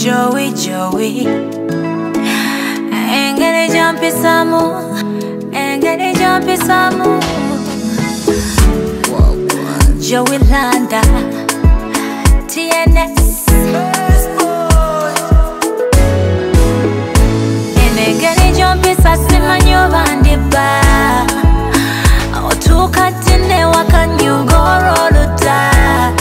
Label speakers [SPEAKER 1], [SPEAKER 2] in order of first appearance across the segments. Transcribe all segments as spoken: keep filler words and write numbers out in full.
[SPEAKER 1] Joey, Joey. Ain't gonna jump in some more. Ain't gonna jump in some more. Joey Landa, T N S. Ain't gonna jump in sasima nyobandi ba. Otuka tine wakanyugoro luta.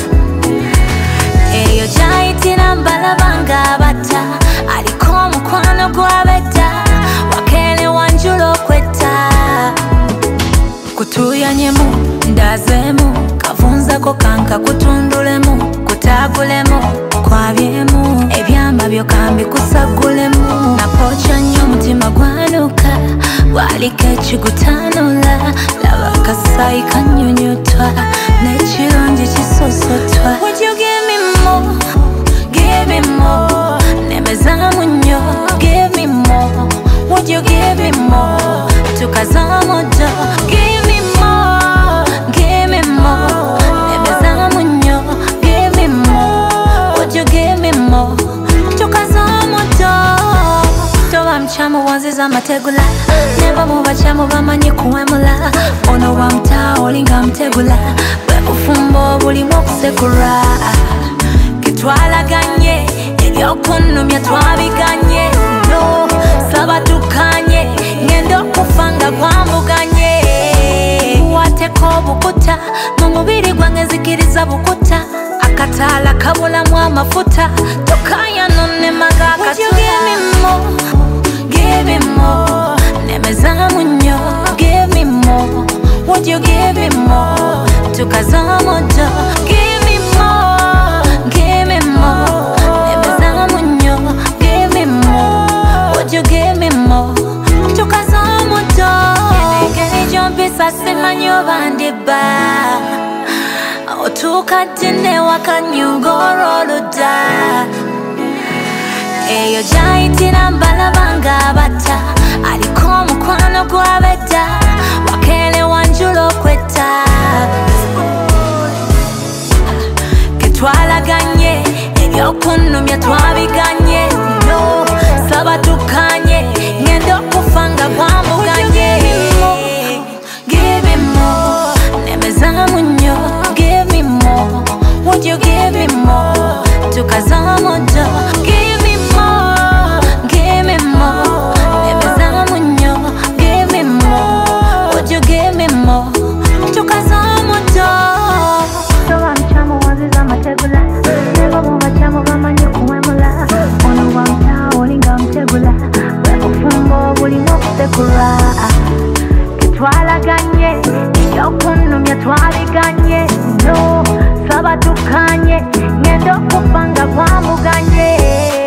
[SPEAKER 1] Eyo jaiti nambala banga bata. Aliko mukwano gwa beta. Wakele wanjulo kweta. Kutuya nyemu, ndazemu. Kavunza ko kanka kutundulemu. Kutagulemu, kwabyemu. Ebyama byo kambi kusagulemu. Napocha nyo mutima gwanuka. Walika ekigutanula. Laba kasayi kanyunyutwa. Nekirungi kisosotwa. Would you give me more? Give me more. Nemezamu nnyo. Give me more. Would you give me more? Tukazamu do. Give me more. Give me more. Nemezamu nnyo. Give me more. Would you give me more? Tukazamu do. Toba mchamu wanziza mategula. Neba mubachamu bamanyi kuwemula. Ono wa mtaa olinga mtegula. Bwekufumbo bulimu okusekura. Kitwalaganye ebyokunumya twabiganye. No, saba tukanye ngendo kufanga kwambuganye. Wateko bukuta mumubiri gwange zikiriza bukuta. Akatala kabulamu amafuta tukaya none magaka. Would you give me more? Give me more. Nemezamu nnyo. Give me more. Would you give me more? Tukazamu do. Give me more. Give me more. Nemezamu nnyo. Give me more. Would you give me more? Tukazamu do. Engeri jompisa simanyi bandi ba. Otuka tine wakanyugoro luda. Eyo jaiti nambala banga bata. Aliko mukwano gwa beta. Wakele wanjulo kweta. Ketwalaganye ebyokunumya twabiganye. No, saba tukanye ngendo kufanga kwambuganye. Give me more. Nemezamu nnyo. Give me more. Would you give me more? Tukazamu do. Give me more. Give me more. Nemezamu nnyo. Give me more. Would you give me more? Tukazamu do. Toba mchamu wanziza mategula. Neba mubachamu bamanyi kuwemula. Ono wa mtaa olinga mtegula. Bwekufumbo bulimu okusekura. Kitwalaganye ebyokunumya twabiganye. No, saba tukanye ngendo kufanga kwambuganye.